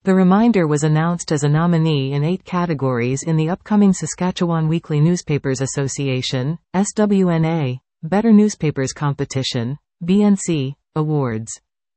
The Reminder was announced as a nominee in 8 categories in the upcoming Saskatchewan Weekly Newspapers Association, SWNA, Better Newspapers Competition, BNC, Awards.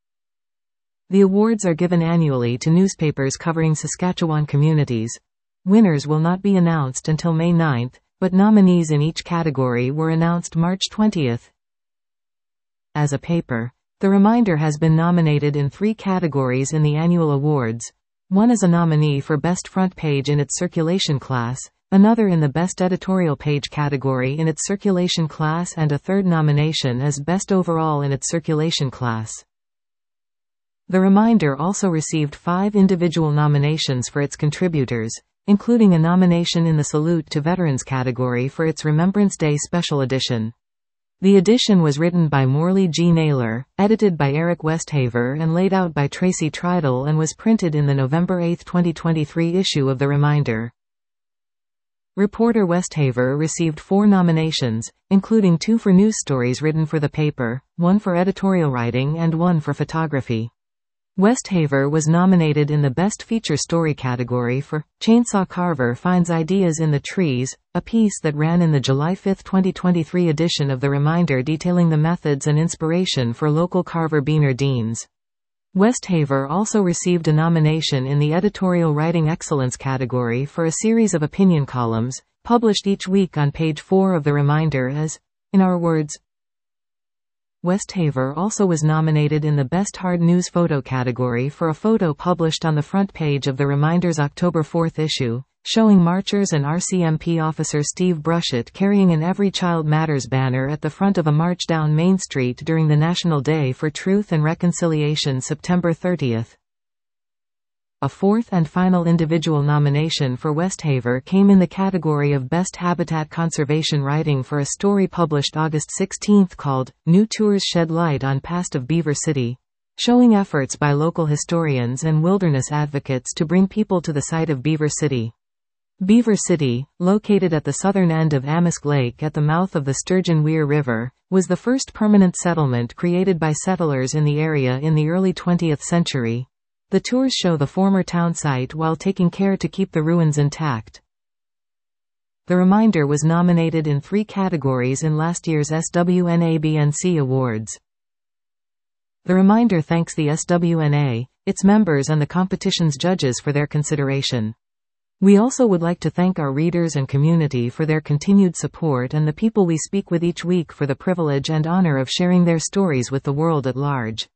The awards are given annually to newspapers covering Saskatchewan communities. Winners will not be announced until May 9, but nominees in each category were announced March 20. As a paper, The Reminder has been nominated in 3 categories in the annual awards. One is a nominee for Best Front Page in its circulation class, another in the Best Editorial Page category in its circulation class, and a third nomination as Best Overall in its circulation class. The Reminder also received 5 individual nominations for its contributors, including a nomination in the Salute to Veterans category for its Remembrance Day Special Edition. The edition was written by Morley G. Naylor, edited by Eric Westhaver and laid out by Tracy Treidel, and was printed in the November 8, 2023 issue of The Reminder. Reporter Westhaver received 4 nominations, including 2 for news stories written for the paper, 1 for editorial writing and 1 for photography. Westhaver was nominated in the Best Feature Story category for Chainsaw Carver Finds Ideas in the Trees, a piece that ran in the July 5, 2023 edition of The Reminder detailing the methods and inspiration for local carver beaner Deans. Westhaver also received a nomination in the Editorial Writing Excellence category for a series of opinion columns, published each week on page 4 of The Reminder as, In Our Words. Westhaver also was nominated in the Best Hard News Photo category for a photo published on the front page of The Reminder's October 4 issue, showing marchers and RCMP officer Steve Brushett carrying an Every Child Matters banner at the front of a march down Main Street during the National Day for Truth and Reconciliation September 30. A 4th and final individual nomination for Westhaver came in the category of Best Habitat Conservation Writing for a story published August 16 called, New Tours Shed Light on Past of Beaver City, showing efforts by local historians and wilderness advocates to bring people to the site of Beaver City. Beaver City, located at the southern end of Amisk Lake at the mouth of the Sturgeon Weir River, was the first permanent settlement created by settlers in the area in the early 20th century. The tours show the former town site while taking care to keep the ruins intact. The Reminder was nominated in 3 categories in last year's SWNA-BNC Awards. The Reminder thanks the SWNA, its members and the competition's judges for their consideration. We also would like to thank our readers and community for their continued support and the people we speak with each week for the privilege and honor of sharing their stories with the world at large.